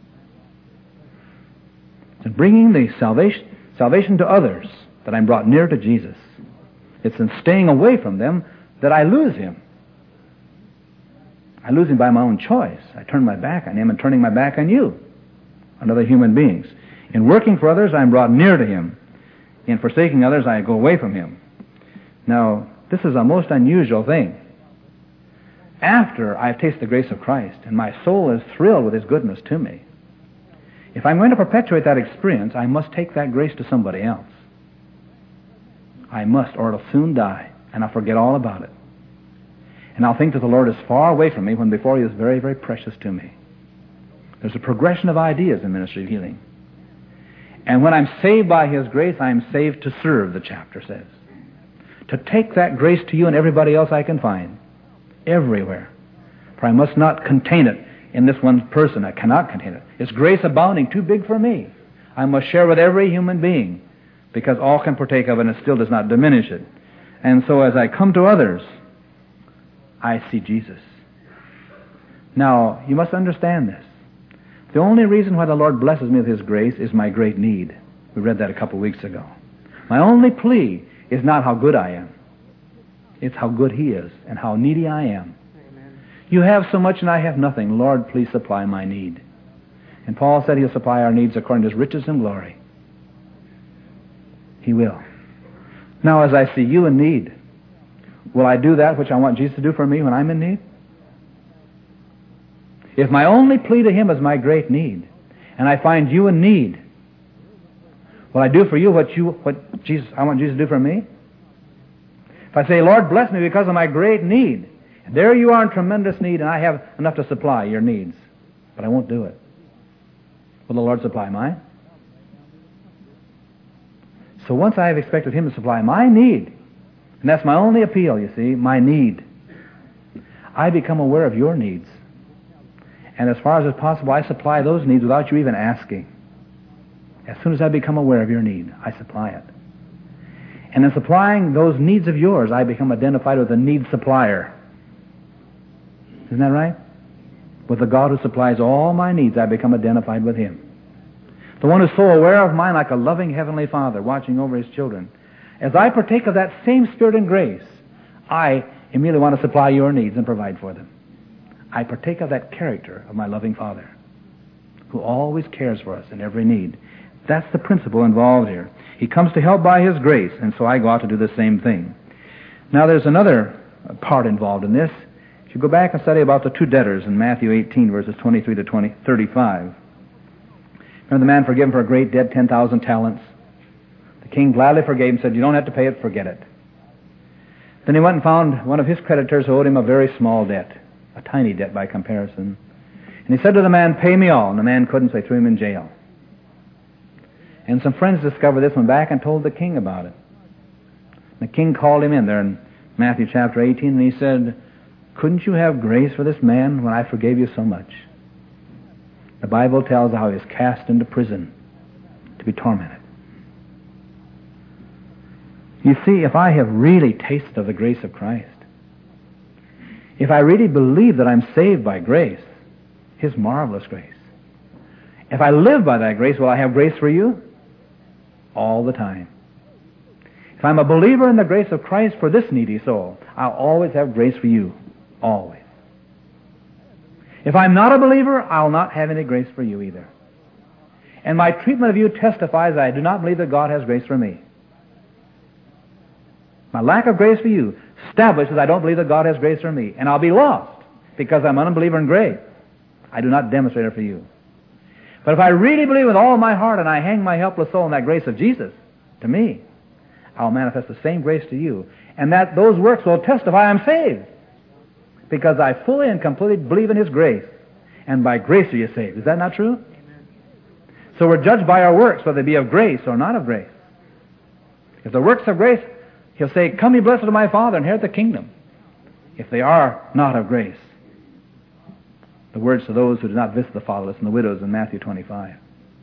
It's in bringing the salvation, salvation to others that I'm brought near to Jesus. It's in staying away from them that I lose him. I lose him by my own choice. I turn my back on him and turning my back on you, on other human beings. In working for others, I'm brought near to him. In forsaking others, I go away from him. Now, this is a most unusual thing. After I've tasted the grace of Christ and my soul is thrilled with his goodness to me, if I'm going to perpetuate that experience, I must take that grace to somebody else. I must, or it'll soon die, and I'll forget all about it. And I'll think that the Lord is far away from me when before he is very, very precious to me. There's a progression of ideas in ministry of healing. And when I'm saved by his grace, I'm saved to serve, the chapter says. To take that grace to you and everybody else I can find. Everywhere. For I must not contain it in this one person. I cannot contain it. It's grace abounding, too big for me. I must share with every human being, because all can partake of it and it still does not diminish it. And so as I come to others, I see Jesus. Now, you must understand this. The only reason why the Lord blesses me with his grace is my great need. We read that a couple of weeks ago. My only plea is not how good I am. It's how good he is and how needy I am. Amen. You have so much and I have nothing. Lord, please supply my need. And Paul said he'll supply our needs according to his riches and glory. He will. Now, as I see you in need, will I do that which I want Jesus to do for me when I'm in need? If my only plea to Him is my great need, and I find you in need, will I do for you what you what Jesus I want Jesus to do for me? If I say, Lord, bless me because of my great need, and there you are in tremendous need, and I have enough to supply your needs, but I won't do it, will the Lord supply mine? So once I have expected Him to supply my need, and that's my only appeal, you see, my need, I become aware of your needs. And as far as is possible, I supply those needs without you even asking. As soon as I become aware of your need, I supply it. And in supplying those needs of yours, I become identified with the need supplier. Isn't that right? With the God who supplies all my needs, I become identified with Him. The one who's so aware of mine like a loving Heavenly Father watching over His children. As I partake of that same Spirit and grace, I immediately want to supply your needs and provide for them. I partake of that character of my loving Father, who always cares for us in every need. That's the principle involved here. He comes to help by His grace, and so I go out to do the same thing. Now there's another part involved in this. If you go back and study about the two debtors in Matthew eighteen, verses twenty-three to thirty-five. Remember the man forgiven for a great debt, ten thousand talents. The king gladly forgave him, said, you don't have to pay it, forget it. Then he went and found one of his creditors who owed him a very small debt, a tiny debt by comparison. And he said to the man, pay me all. And the man couldn't, so they threw him in jail. And some friends discovered this, went back and told the king about it. The king called him in there in Matthew chapter eighteen, and he said, couldn't you have grace for this man when I forgave you so much? The Bible tells how he was cast into prison to be tormented. You see, if I have really tasted of the grace of Christ, if I really believe that I'm saved by grace, His marvelous grace, if I live by that grace, will I have grace for you? All the time. If I'm a believer in the grace of Christ for this needy soul, I'll always have grace for you. Always. If I'm not a believer, I'll not have any grace for you either. And my treatment of you testifies I do not believe that God has grace for me. My lack of grace for you establishes I don't believe that God has grace for me. And I'll be lost because I'm an unbeliever in grace. I do not demonstrate it for you. But if I really believe with all my heart and I hang my helpless soul in that grace of Jesus to me, I'll manifest the same grace to you. And that those works will testify I'm saved. Because I fully and completely believe in His grace. And by grace are you saved. Is that not true? Amen. So we're judged by our works, whether they be of grace or not of grace. If the works of grace, He'll say, come ye blessed of my Father, inherit the kingdom. If they are not of grace. The words to those who do not visit the fatherless and the widows in Matthew twenty-five.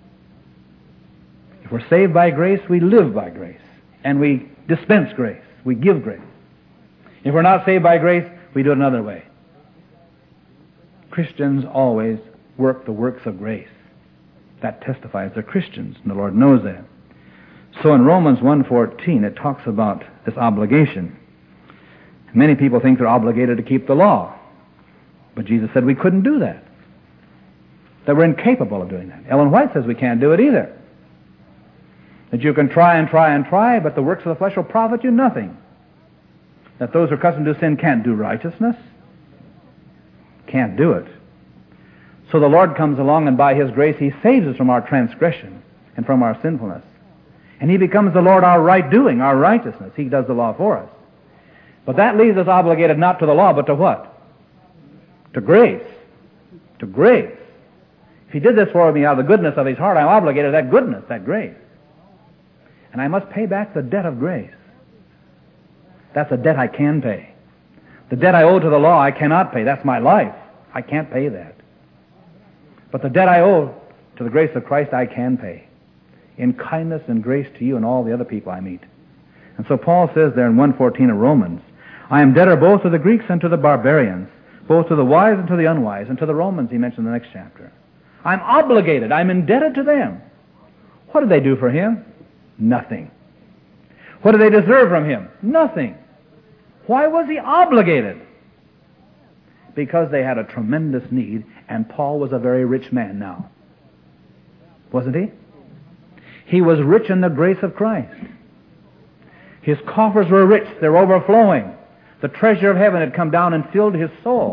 If we're saved by grace, we live by grace. And we dispense grace. We give grace. If we're not saved by grace, we do it another way. Christians always work the works of grace. That testifies they're Christians, and the Lord knows that. So in Romans one fourteen, it talks about this obligation. Many people think they're obligated to keep the law. But Jesus said we couldn't do that. That we're incapable of doing that. Ellen White says we can't do it either. That you can try and try and try, but the works of the flesh will profit you nothing. That those who are accustomed to sin can't do righteousness. Can't do it. So the Lord comes along, and by His grace He saves us from our transgression and from our sinfulness. And He becomes the Lord our right doing, our righteousness. He does the law for us. But that leaves us obligated not to the law, but to what? To grace. To grace. If He did this for me out of the goodness of His heart, I'm obligated to that goodness, that grace. And I must pay back the debt of grace. That's a debt I can pay. The debt I owe to the law I cannot pay. That's my life. I can't pay that. But the debt I owe to the grace of Christ I can pay. In kindness and grace to you and all the other people I meet. And so Paul says there in one fourteen of Romans, I am debtor both to the Greeks and to the barbarians, both to the wise and to the unwise, and to the Romans he mentioned in the next chapter. I'm obligated. I'm indebted to them. What did they do for Him? Nothing. What did they deserve from Him? Nothing. Why was He obligated? Because they had a tremendous need, and Paul was a very rich man now. Wasn't he? He was rich in the grace of Christ. His coffers were rich. They were overflowing. The treasure of heaven had come down and filled his soul.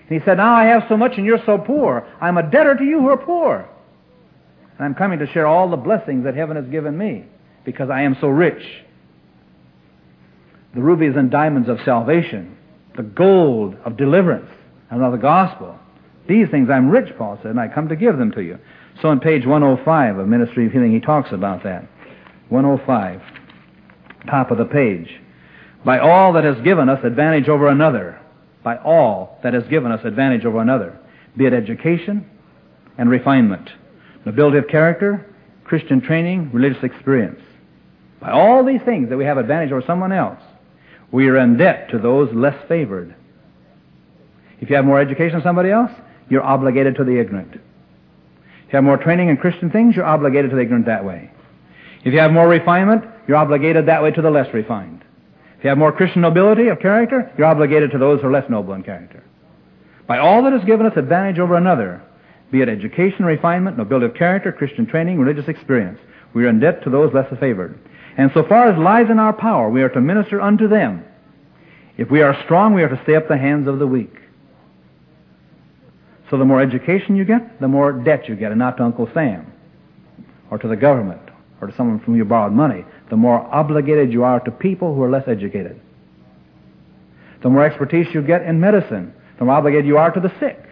And he said, now I have so much and you're so poor. I'm a debtor to you who are poor. And I'm coming to share all the blessings that heaven has given me because I am so rich. The rubies and diamonds of salvation, the gold of deliverance, and of the gospel. These things I'm rich, Paul said, and I come to give them to you. So on page one oh five of Ministry of Healing, he talks about that. one oh five, top of the page. By all that has given us advantage over another. By all that has given us advantage over another. Be it education and refinement, nobility of character, Christian training, religious experience. By all these things that we have advantage over someone else, we are in debt to those less favored. If you have more education than somebody else, you're obligated to the ignorant. If you have more training in Christian things, you're obligated to the ignorant that way. If you have more refinement, you're obligated that way to the less refined. If you have more Christian nobility of character, you're obligated to those who are less noble in character. By all that has given us advantage over another, be it education, refinement, nobility of character, Christian training, religious experience, we are in debt to those less favored. And so far as lies in our power, we are to minister unto them. If we are strong, we are to stay up the hands of the weak. So the more education you get, the more debt you get, and not to Uncle Sam, or to the government, or to someone from whom you borrowed money. The more obligated you are to people who are less educated. The more expertise you get in medicine, the more obligated you are to the sick.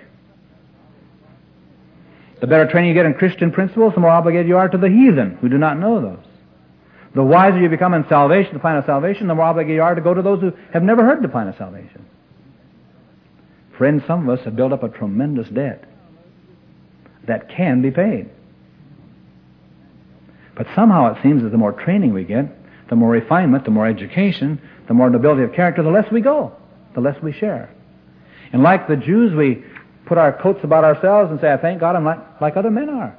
The better training you get in Christian principles, the more obligated you are to the heathen who do not know those. The wiser you become in salvation, the plan of salvation, the more obligated you are to go to those who have never heard the plan of salvation. Friends, some of us have built up a tremendous debt that can be paid. But somehow it seems that the more training we get, the more refinement, the more education, the more nobility of character, the less we go, the less we share. And like the Jews, we put our coats about ourselves and say, I thank God I'm like, like other men are.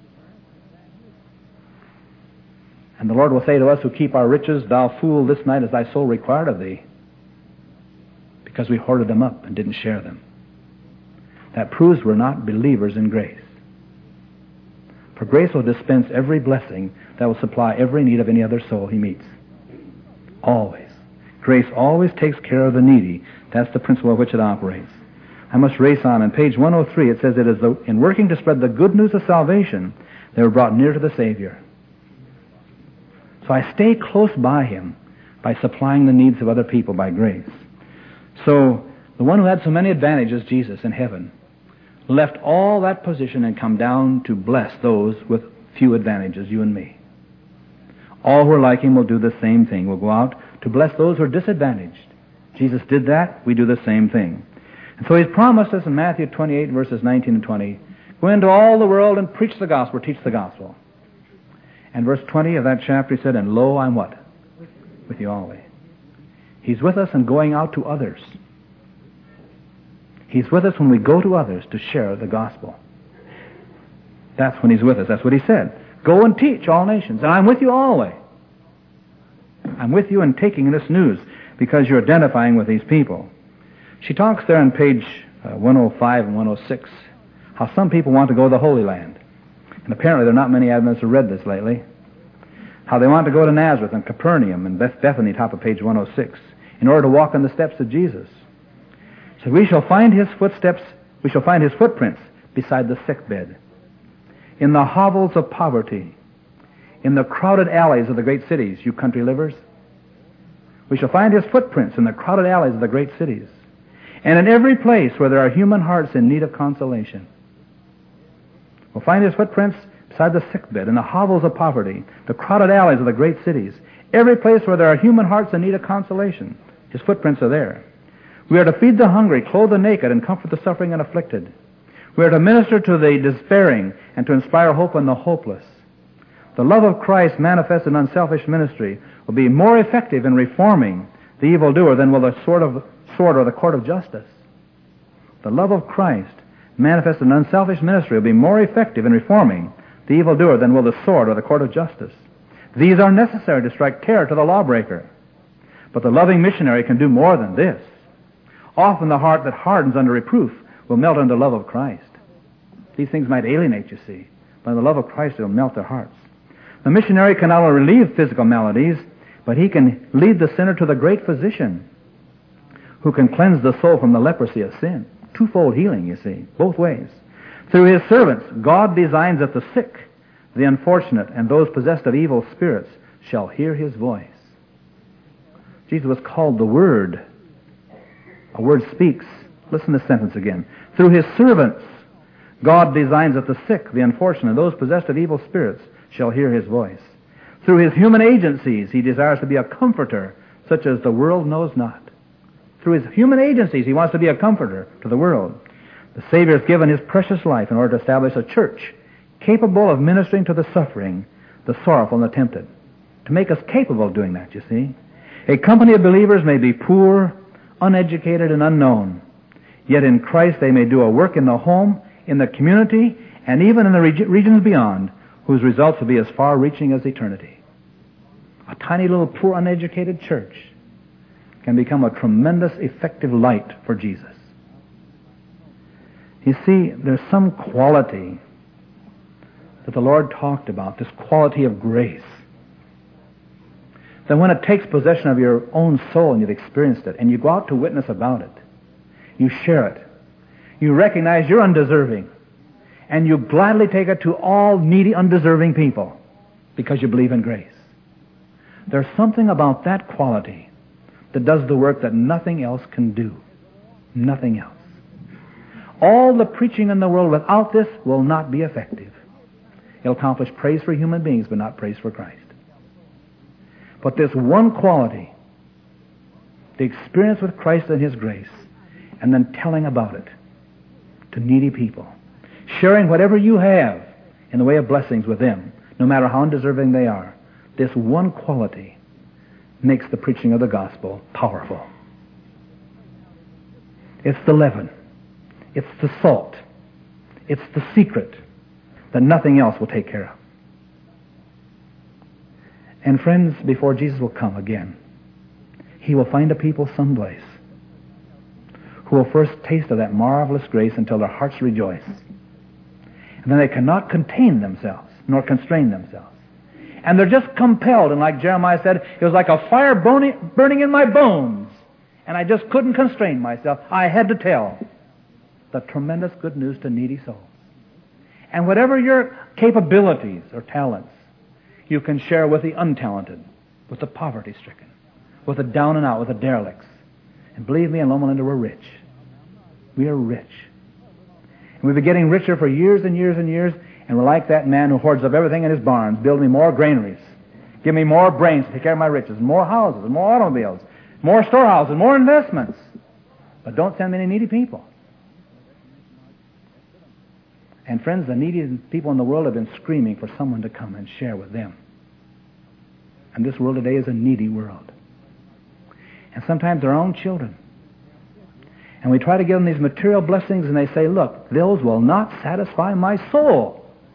And the Lord will say to us who keep our riches, thou fool, this night is thy soul required of thee, because we hoarded them up and didn't share them. That proves we're not believers in grace. For grace will dispense every blessing that will supply every need of any other soul he meets. Always. Grace always takes care of the needy. That's the principle of which it operates. I must race on. On page one oh three, it says, it is the, in working to spread the good news of salvation, they were brought near to the Savior. So I stay close by him by supplying the needs of other people by grace. So the one who had so many advantages, Jesus, in heaven, left all that position and come down to bless those with few advantages, you and me. All who are like him will do the same thing. We'll go out to bless those who are disadvantaged. Jesus did that. We do the same thing. And so he's promised us in Matthew twenty-eight, verses nineteen and twenty, go into all the world and preach the gospel, teach the gospel. And verse twenty of that chapter he said, and lo, I'm what? With you always. He's with us in going out to others. He's with us when we go to others to share the gospel. That's when he's with us. That's what he said. Go and teach all nations. And I'm with you always. I'm with you in taking this news because you're identifying with these people. She talks there on page uh, one oh five and one oh six how some people want to go to the Holy Land. And apparently there are not many Adventists who read this lately. How they want to go to Nazareth and Capernaum and Beth- Bethany, top of page one oh six, in order to walk in the steps of Jesus. So we shall find his footsteps, we shall find his footprints beside the sickbed, in the hovels of poverty, in the crowded alleys of the great cities, you country livers. We shall find his footprints in the crowded alleys of the great cities, and in every place where there are human hearts in need of consolation. We'll find his footprints beside the sickbed, in the hovels of poverty, the crowded alleys of the great cities, every place where there are human hearts in need of consolation. His footprints are there. We are to feed the hungry, clothe the naked, and comfort the suffering and afflicted. We are to minister to the despairing and to inspire hope in the hopeless. The love of Christ manifested in unselfish ministry will be more effective in reforming the evildoer than will the sword, of, sword or the court of justice. The love of Christ manifested in unselfish ministry will be more effective in reforming the evildoer than will the sword or the court of justice. These are necessary to strike terror to the lawbreaker. But the loving missionary can do more than this. Often the heart that hardens under reproof will melt under the love of Christ. These things might alienate, you see, but in the love of Christ it will melt their hearts. The missionary can not only relieve physical maladies, but he can lead the sinner to the great physician who can cleanse the soul from the leprosy of sin. twofold healing, you see, both ways. Through His servants, God designs that the sick, the unfortunate, and those possessed of evil spirits shall hear His voice. Jesus was called the Word. A word speaks. Listen to this sentence again. Through His servants, God designs that the sick, the unfortunate, those possessed of evil spirits shall hear His voice. Through His human agencies, He desires to be a comforter, such as the world knows not. Through His human agencies, He wants to be a comforter to the world. The Savior has given His precious life in order to establish a church capable of ministering to the suffering, the sorrowful, and the tempted. To make us capable of doing that, you see. A company of believers may be poor, uneducated, and unknown. Yet in Christ they may do a work in the home, in the community, and even in the reg- regions beyond, whose results will be as far-reaching as eternity. A tiny little poor, uneducated church can become a tremendous, effective light for Jesus. You see, there's some quality that the Lord talked about, this quality of grace, that when it takes possession of your own soul and you've experienced it, and you go out to witness about it, you share it, you recognize you're undeserving, and you gladly take it to all needy, undeserving people because you believe in grace. There's something about that quality that does the work that nothing else can do. Nothing else. All the preaching in the world without this will not be effective. It'll accomplish praise for human beings, but not praise for Christ. But this one quality, the experience with Christ and His grace, and then telling about it to needy people, sharing whatever you have in the way of blessings with them, no matter how undeserving they are, this one quality makes the preaching of the gospel powerful. It's the leaven. It's the salt. It's the secret that nothing else will take care of. And friends, before Jesus will come again, He will find a people someplace who will first taste of that marvelous grace until their hearts rejoice. And then they cannot contain themselves, nor constrain themselves. And they're just compelled, and like Jeremiah said, it was like a fire burning, burning in my bones, and I just couldn't constrain myself. I had to tell the tremendous good news to needy souls. And whatever your capabilities or talents, you can share with the untalented, with the poverty-stricken, with the down and out, with the derelicts. And believe me, in Loma Linda, we're rich. We are rich. And we've been getting richer for years and years and years, and we're like that man who hoards up everything in his barns. Build me more granaries. Give me more brains to take care of my riches, more houses, more automobiles, more storehouses, more investments. But don't send me any needy people. And friends, the needy people in the world have been screaming for someone to come and share with them. And this world today is a needy world. And sometimes their own children. And we try to give them these material blessings, and they say, look, those will not satisfy my soul.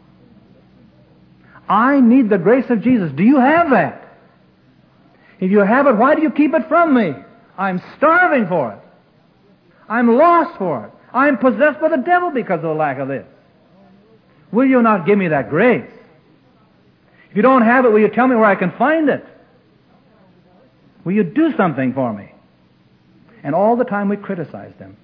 I need the grace of Jesus. Do you have that? If you have it, why do you keep it from me? I'm starving for it. I'm lost for it. I'm possessed by the devil because of the lack of this. Will you not give me that grace? If you don't have it, will you tell me where I can find it? Will you do something for me? And all the time we criticize them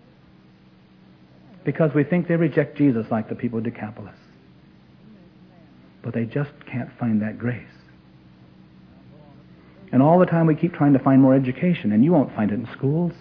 because we think they reject Jesus like the people of Decapolis. But they just can't find that grace. And all the time we keep trying to find more education, and you won't find it in schools.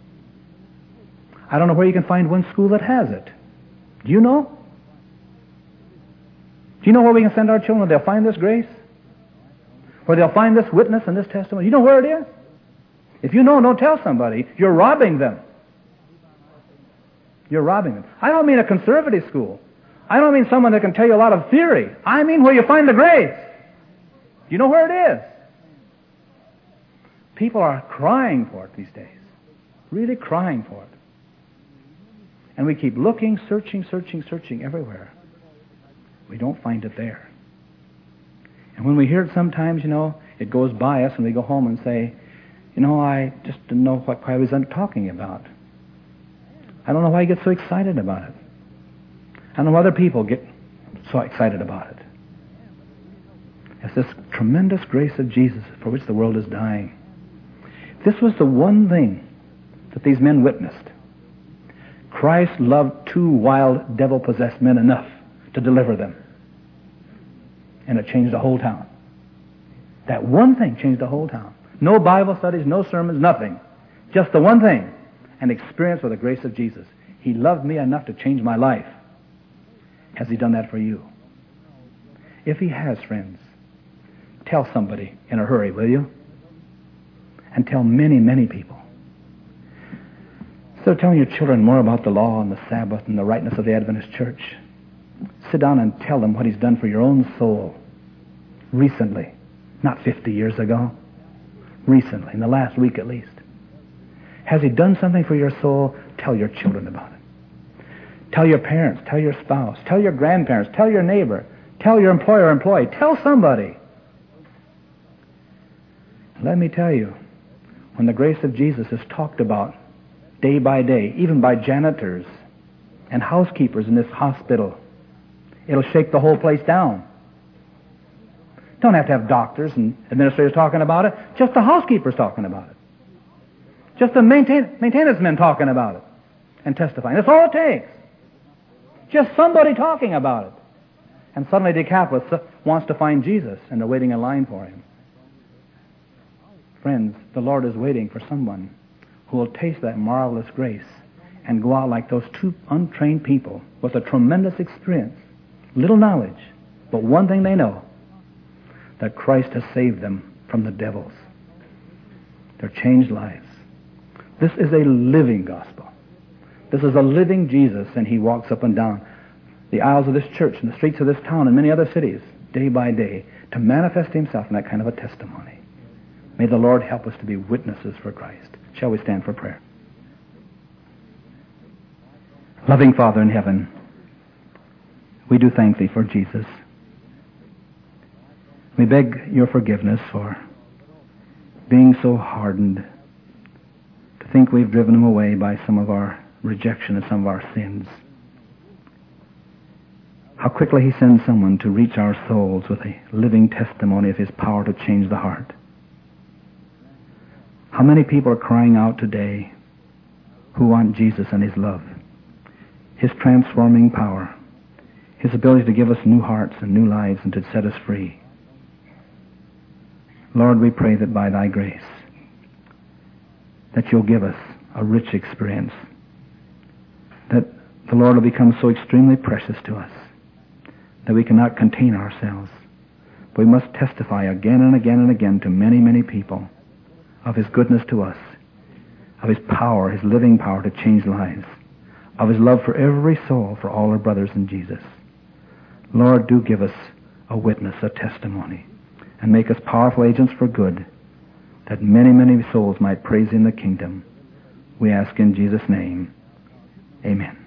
I don't know where you can find one school that has it. Do you know? Do you know where we can send our children where they'll find this grace? Where they'll find this witness and this testimony? You know where it is? If you know, don't tell somebody. You're robbing them. You're robbing them. I don't mean a conservative school. I don't mean someone that can tell you a lot of theory. I mean where you find the grace. You know where it is? People are crying for it these days. Really crying for it. And we keep looking, searching, searching, searching everywhere. We don't find it there. And when we hear it sometimes, you know, it goes by us and we go home and say, you know, I just didn't know what I was talking about. I don't know why you get so excited about it. I don't know why other people get so excited about it. It's this tremendous grace of Jesus for which the world is dying. This was the one thing that these men witnessed. Christ loved two wild, devil-possessed men enough to deliver them. And it changed the whole town. That one thing changed the whole town. No Bible studies, no sermons, nothing. Just the one thing, an experience with the grace of Jesus. He loved me enough to change my life. Has He done that for you? If He has, friends, tell somebody in a hurry, will you? And tell many, many people. Instead of telling your children more about the law and the Sabbath and the rightness of the Adventist church, sit down and tell them what He's done for your own soul recently, not fifty years ago, recently, in the last week at least. Has He done something for your soul? Tell your children about it. Tell your parents, tell your spouse, tell your grandparents, tell your neighbor, tell your employer or employee, tell somebody. Let me tell you, when the grace of Jesus is talked about day by day, even by janitors and housekeepers in this hospital, it'll shake the whole place down. Don't have to have doctors and administrators talking about it. Just the housekeepers talking about it. Just the maintain, maintenance men talking about it and testifying. That's all it takes. Just somebody talking about it. And suddenly Decapolis wants to find Jesus, and they're waiting in line for Him. Friends, the Lord is waiting for someone who will taste that marvelous grace and go out like those two untrained people with a tremendous experience, little knowledge, but one thing they know, that Christ has saved them from the devils. Their changed lives. This is a living gospel. This is a living Jesus, and He walks up and down the aisles of this church and the streets of this town and many other cities day by day to manifest Himself in that kind of a testimony. May the Lord help us to be witnesses for Christ. Shall we stand for prayer? Loving Father in heaven, we do thank Thee for Jesus. We beg Your forgiveness for being so hardened to think we've driven Him away by some of our rejection and some of our sins. How quickly He sends someone to reach our souls with a living testimony of His power to change the heart. How many people are crying out today who want Jesus and His love, His transforming power, His ability to give us new hearts and new lives and to set us free. Lord, we pray that by Thy grace, that You'll give us a rich experience, that the Lord will become so extremely precious to us that we cannot contain ourselves, but we must testify again and again and again to many, many people of His goodness to us, of His power, His living power to change lives, of His love for every soul, for all our brothers in Jesus. Lord, do give us a witness, a testimony, and make us powerful agents for good, that many, many souls might praise in the kingdom. We ask in Jesus' name. Amen.